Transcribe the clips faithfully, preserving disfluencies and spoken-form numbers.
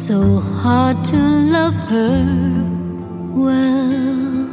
so hard to love her well.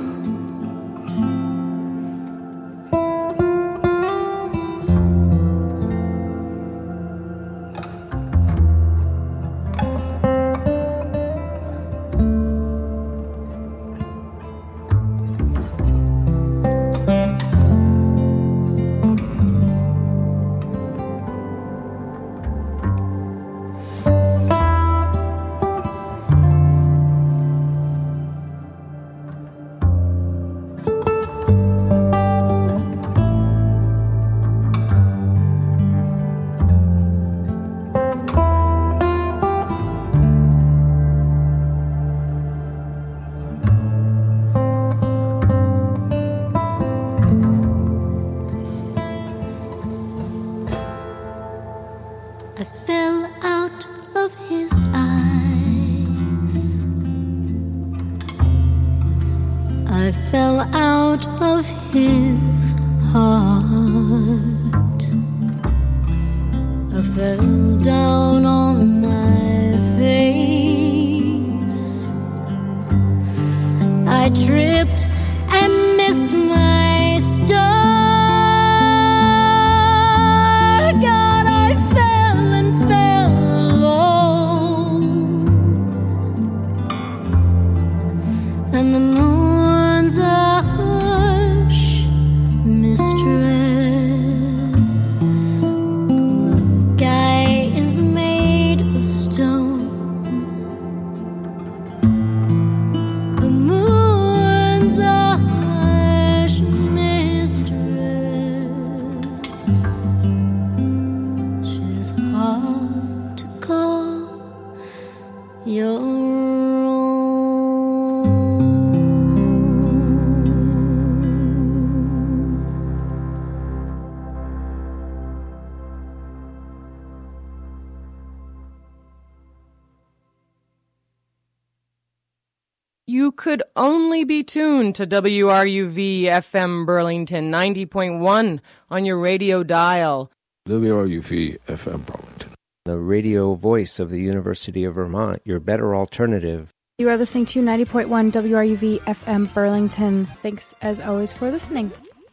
You could only be tuned to W R U V F M Burlington ninety point one on your radio dial. W R U V F M Burlington. The radio voice of the University of Vermont, your better alternative. You are listening to ninety point one W R U V F M Burlington. Thanks as always for listening.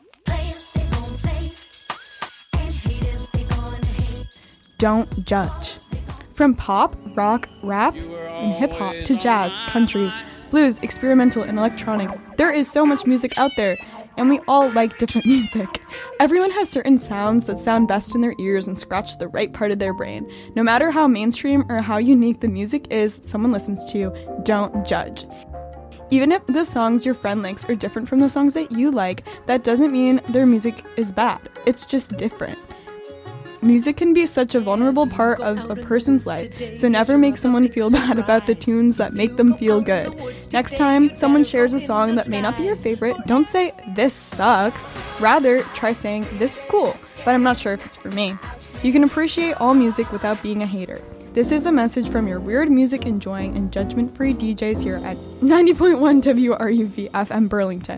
Don't judge. From pop, rock, rap, and hip-hop to jazz, country, blues, experimental, and electronic, there is so much music out there, and we all like different music. Everyone has certain sounds that sound best in their ears and scratch the right part of their brain. No matter how mainstream or how unique the music is that someone listens to, don't judge. Even if the songs your friend likes are different from the songs that you like, that doesn't mean their music is bad. It's just different. Music can be such a vulnerable part of a person's life, so never make someone feel bad about the tunes that make them feel good. Next time someone shares a song that may not be your favorite, don't say, "This sucks." Rather, try saying, "This is cool, but I'm not sure if it's for me." You can appreciate all music without being a hater. This is a message from your weird music enjoying and judgment-free D Js here at ninety point one W R U V F M Burlington.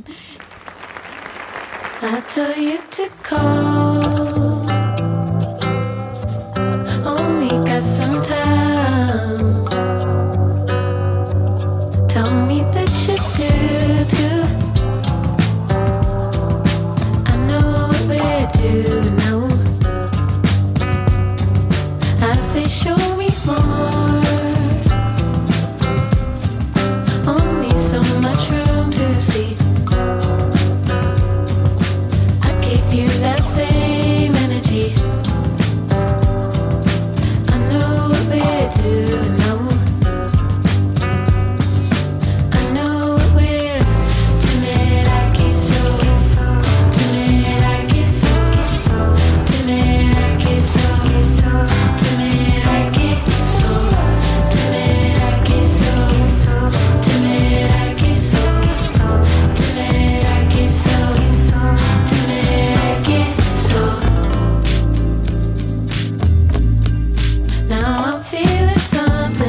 I tell you to call. Only got some time. Tell me that you do too. I know what we do now. I say show me more. Only so much room to see. I gave you that same energy. Something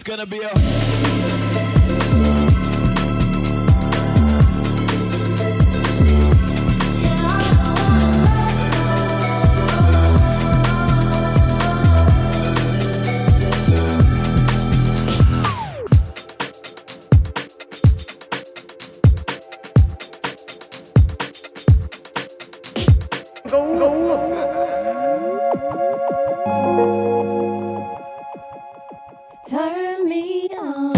gonna be a Turn me on.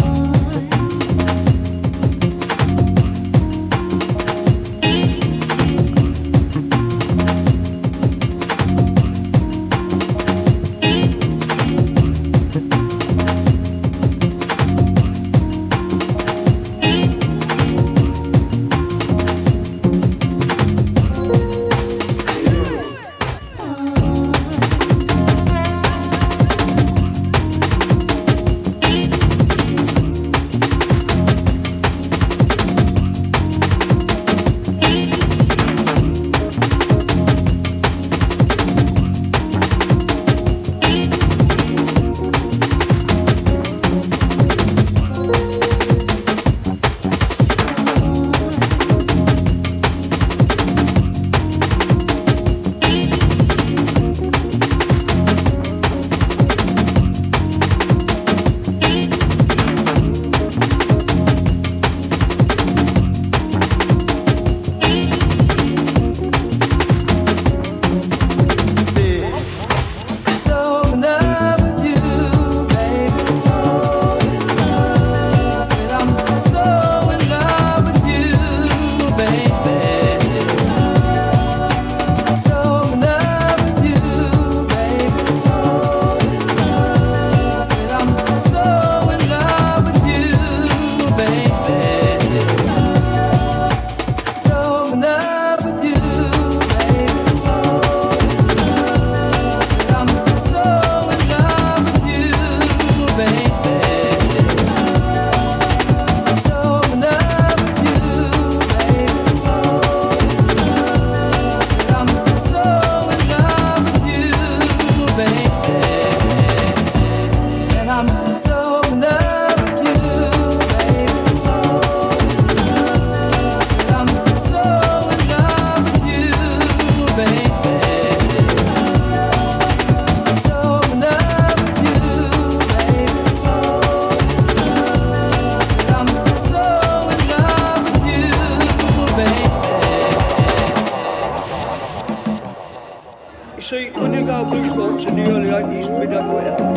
See, when you go blues walks in the early eighties, we don't wear that.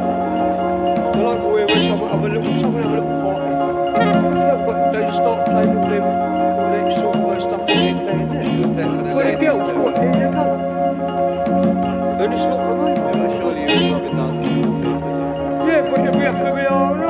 The local way where someone have a little, someone have a little party. Yeah, but they start playing all them, all that sort of stuff that they're playing there. For the girls, what, there you go. And it's not the way. Surely you're probably dancing. Yeah, but if we have to be all right.